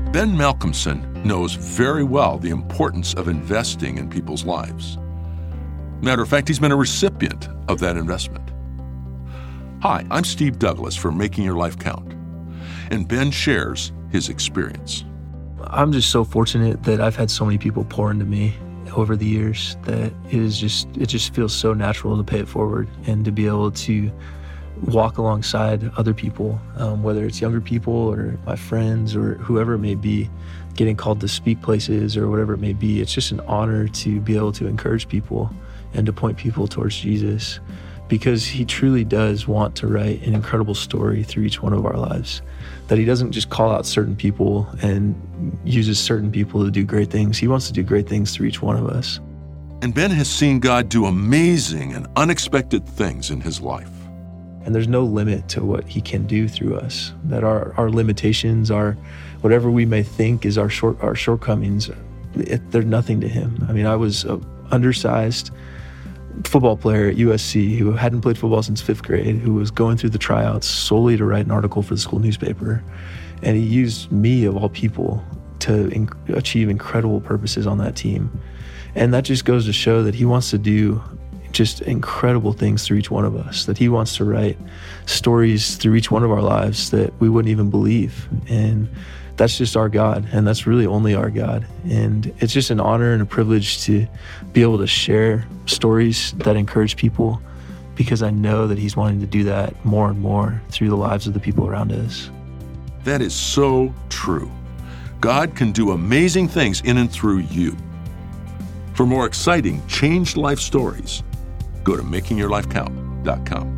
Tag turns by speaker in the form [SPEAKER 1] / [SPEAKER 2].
[SPEAKER 1] Ben Malcolmson knows very well the importance of investing in people's lives. Matter of fact, he's been a recipient of that investment. Hi, I'm Steve Douglas for Making Your Life Count, and Ben shares his experience.
[SPEAKER 2] I'm just so fortunate that I've had so many people pour into me over the years that it just feels so natural to pay it forward and to be able to walk alongside other people, whether it's younger people or my friends or whoever it may be, getting called to speak places or whatever it may be. It's just an honor to be able to encourage people and to point people towards Jesus, because he truly does want to write an incredible story through each one of our lives, that he doesn't just call out certain people and uses certain people to do great things. He wants to do great things through each one of us.
[SPEAKER 1] And Ben has seen God do amazing and unexpected things in his life.
[SPEAKER 2] And there's no limit to what he can do through us, that our limitations, whatever we may think is our shortcomings, they're nothing to him. I mean, I was an undersized football player at USC who hadn't played football since 5th grade, who was going through the tryouts solely to write an article for the school newspaper. And he used me, of all people, to achieve incredible purposes on that team. And that just goes to show that he wants to do just incredible things through each one of us, that he wants to write stories through each one of our lives that we wouldn't even believe. And that's just our God, and that's really only our God. And it's just an honor and a privilege to be able to share stories that encourage people, because I know that he's wanting to do that more and more through the lives of the people around us.
[SPEAKER 1] That is so true. God can do amazing things in and through you. For more exciting changed life stories, go to makingyourlifecount.com.